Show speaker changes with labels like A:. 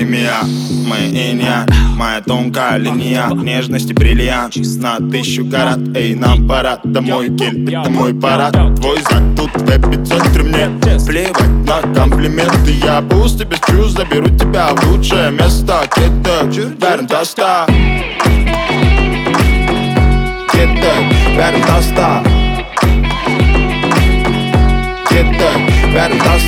A: алхимия. Мы иньян, моя тонкая линия, нежности бриллиант на 1000 карат. Эй, нам пора домой, кель, это мой парад. Твой зад тут в эпицентре, мне плевать на комплименты. Я пусть и без чувств заберу тебя в лучшее место. Где-то верн доста, где-то верн доста, где-то верн доста.